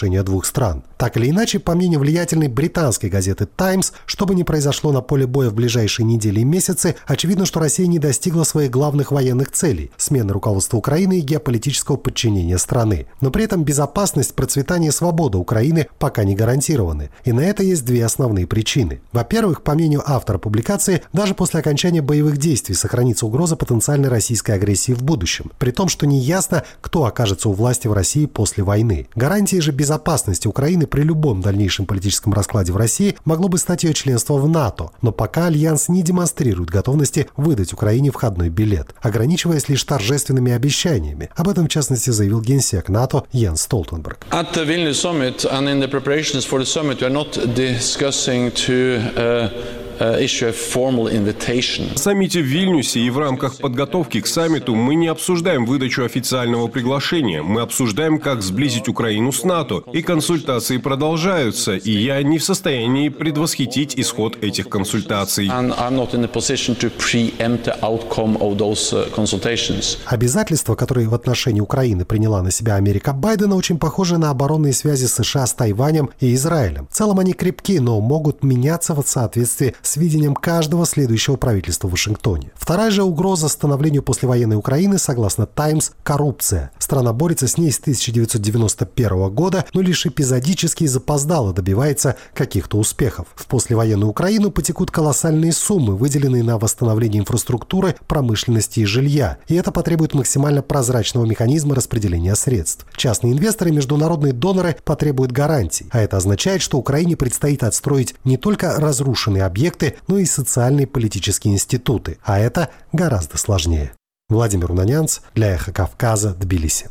двух стран. Так или иначе, по мнению влиятельной британской газеты «Таймс», что бы ни произошло на поле боя в ближайшие недели и месяцы, очевидно, что Россия не достигла своих главных военных целей – смены руководства Украины и геополитического подчинения страны. Но при этом безопасность, процветание и свобода Украины пока не гарантированы. И на это есть две основные причины. Во-первых, по мнению автора публикации, даже после окончания боевых действий сохранится угроза потенциальной российской агрессии в будущем, при том, что неясно, кто окажется у власти в России после войны. Гарантией же безопасности Украины при любом дальнейшем политическом раскладе в России могло бы стать ее членство в НАТО, но пока Альянс не демонстрирует готовности выдать Украине входной билет, ограничиваясь лишь торжественными обещаниями. Об этом, в частности, заявил генсек НАТО Йенс Столтенберг. At the Vilnius summit and in the preparations for the summit, we are not discussing to issue a formal invitation. На саммите в Вильнюсе и в рамках подготовки к саммиту мы не обсуждаем выдачу официального приглашения. Мы обсуждаем, как сблизить Украину с НАТО. И консультации продолжаются, и я не в состоянии предвосхитить исход этих консультаций. Обязательства, которые в отношении Украины приняла на себя Америка Байдена, очень похожи на оборонные связи США с Тайванем и Израилем. В целом они крепки, но могут меняться в соответствии с видением каждого следующего правительства в Вашингтоне. Вторая же угроза становлению послевоенной Украины, согласно «Таймс», – коррупция. Страна борется с ней с 1991 года, но лишь эпизодически и запоздало добивается каких-то успехов. В послевоенную Украину потекут колоссальные суммы, выделенные на восстановление инфраструктуры, промышленности и жилья. И это потребует максимально прозрачного механизма распределения средств. Частные инвесторы и международные доноры потребуют гарантий. А это означает, что Украине предстоит отстроить не только разрушенные объекты, но и социальные и политические институты. А это гораздо сложнее. Владимир Унанянц для «Эхо Кавказа», Тбилиси.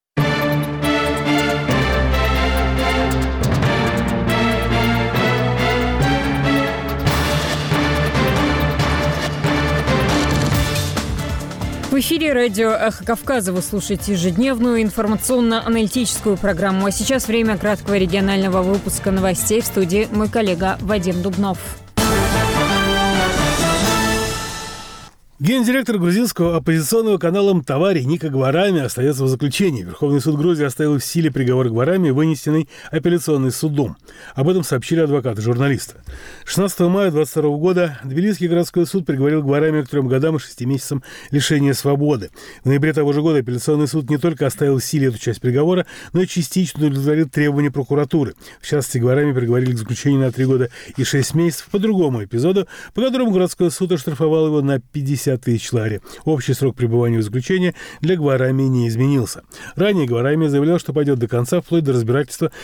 В эфире радио «Эхо Кавказа». Вы слушаете ежедневную информационно-аналитическую программу. А сейчас время краткого регионального выпуска новостей. В студии мой коллега Вадим Дубнов. Гендиректор грузинского оппозиционного канала «Мтавари» Ника Гварами остается в заключении. Верховный суд Грузии оставил в силе приговор Гварами, вынесенный апелляционным судом. Об этом сообщили адвокаты журналиста. 16 мая 2022 года Тбилисский городской суд приговорил Гварами к 3 годам и 6 месяцам лишения свободы. В ноябре того же года апелляционный суд не только оставил в силе эту часть приговора, но и частично удовлетворил требования прокуратуры. В частности, Гварами приговорили к заключению на 3 года и 6 месяцев по другому эпизоду, по которому городской суд оштрафовал его на 50 тысяч лари. Общий срок пребывания в заключении для Гварами не изменился. Ранее Гварами заявлял, что пойдет до конца, вплоть до разбирательства